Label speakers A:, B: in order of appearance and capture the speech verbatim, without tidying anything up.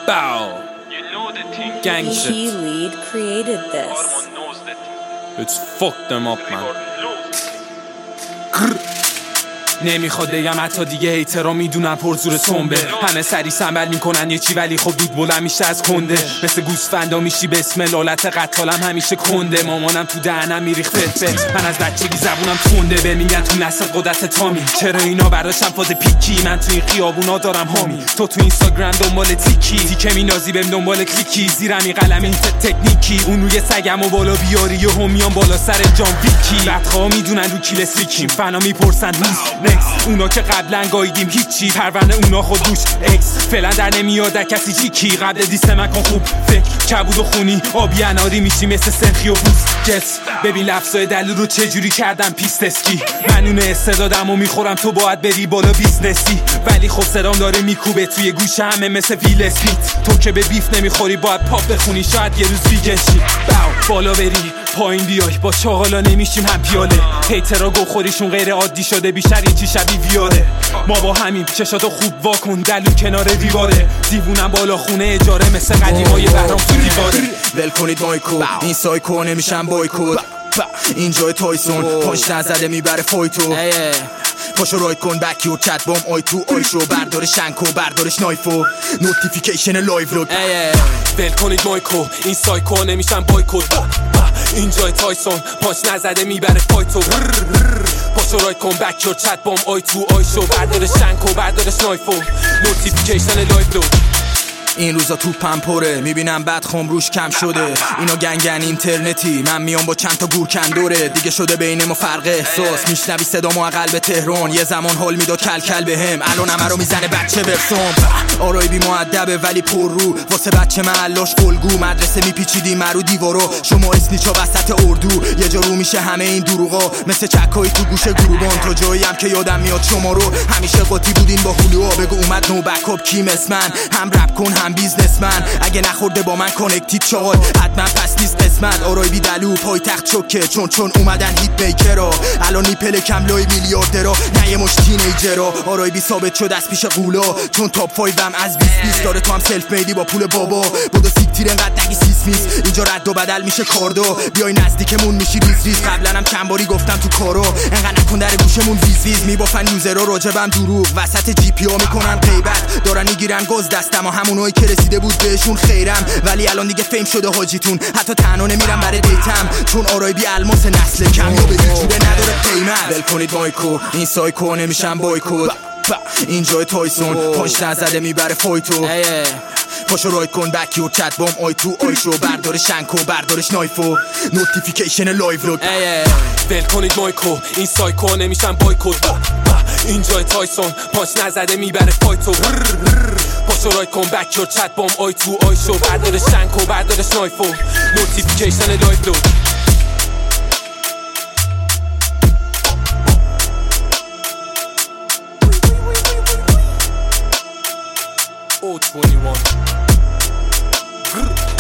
A: Bow. Gang shit.
B: He lead created this.
A: Let's fuck them up, man. نمیخواد بگم حتی دیگه هیترا میدونن پرزور سنبه، همه سری سنبل میکنن یه چی ولی خب دود بلند میشه از کنده، مثل گوسفندا میشی به اسم لالت قتالم همیشه کنده، مامانم تو دهنم میریخ فت فت، من از بچگی زبونم تونده، به میگن تو نسل قدرت تامی، چرا اینا براشم فاز پیکی، من تو این خیابونا دارم هامی، تو تو اینستاگرام دنبال تیکی، تیکه مینازی بهم دنبال کلیکی، زیرم این قلم این تکنیکی، اون روی سگم و بالا بیاری و همیان بالا سر جام ویکی، بدخواه میدونن رو کیل سیکیم، فنا میپرسن روز اونا که قبلا گاییدیم هیچی، پرونده اونا خود روش اکس فعلا در نمیاد کسی جیکی، قبل دیست من کن خوب فکر کبود و خونی آبی اناری میشی مثل سنخی و بوز جس، ببین لفظای دلو رو چجوری کردم پیست اسکی، من اون استعدادم و میخورم تو باید بری بالا بیزنسی، ولی خب صدام داره میکوبه توی گوش همه مثل ویل اسمیت، تو که به بیف نمیخوری باید پاپ بخونی شاید یه روز ویگنشی، باو بالا بری پایین بیای با چاقالا نمیشیم هم پیاله، هیترا گوخوریشون غیر عادی شده بیشتر این چی شبیه ویاله، ما با همین چشاتو خوب واکن دلو کنار دیواره، دیوونم بالا خونه اجاره مثل قدیمای بهرام تو دیواره،
C: ول کنید مایکو این سایکو نمیشم بایکود، اینجای تایسون پاش نزده میبره فایتو، پاشو رایت کن بکی و چت بام آی تو آی شو، بردار شنکو بردارش نایفو نوتیفیکیشن لایو لود،
A: ول کنید مایکو این سایکو نمیشم بایکود، اینجای تایسون پاش نزده میبره فایتو، پاشو رایت کن بکی و چت بام آی تو آی شو، بردار شنکو بردارش نایفو نوتیفیکیشن لایو لود،
C: این روزا تو پمپوره میبینم بعد خم روش کم شده، اینا گنگن اینترنتی من میام با چند تا گورکن دوره، دیگه شده بین ما فرق احساس، میشنوی صدامو از قلب تهران، یه زمان حال میداد کل کل بهم، الان همه رو میزنه بچه برسون، آرای بی مؤدبه ولی پر رو، واسه بچه محلاش الگو، مدرسه میپیچیدی مرو دیوارو، شما اسنیچا وسط اردو، یه جا رو میشه همه این دروغا، مثل چکایی تو گوش گروبان، تو جاییم که یادم میاد شما رو، همیشه قاطی بودین با هولو، بگو اومد نو بکاپ کی مثل من، هم رپ کن هم بیزنسمن، اگه نخورده با من کانکتید چال حتما پس نیست قسمت، آرای بی دلو پایتخت چکه، چون چون اومدن هیت میکرا، الان نیپل کملای میلیاردرا، نه یه مش تینیجرا، آرای بی ثابت شد از پیش قولا، چون تاپ فایوم از بیست بیست داره، تو هم سلف میدی با پول بابا، بودو سیکتیر انقدر نگی سیس میس، اینجا رد و بدل میشه کاردو، بیای نزدیکمون میشی ریز ریز، قبلا هم چند باری گفتم تو کارو، انقدر نکن در گوشمون ویز ویز، میبافن یوزرا راجبم دروغ، وسط جی پی ها میکنن غیبت، دارن میگیرن گاز دستم و همونایی که رسیده بود بهشون خیرم، ولی الان دیگه فیم شده حاجیتون، حتی تنها نمیرم برای دیتم، چون آرای بی الماس نسل کم یا به هیچ جوره نداره قیمت، ول کنید مایکو این سایکو نمیشم بایکود، اینجای تایسون پاش نزده میبره فایتو، پاشو رایت کن بکی و چت بام آی تو آی شو، بردار شنکو بردارش نایفو نوتیفیکیشن لایو لود،
A: ول کنید مایکو این سایکو نمیشم بایکود، اینجای تایسون پاش نزده میبره فایتو، پاشو رایت کن بکی و چت بام آی تو آی شو، بردارش شنکو بردارش نایفو نوتیفیکیشن لایو لود. O twenty-one.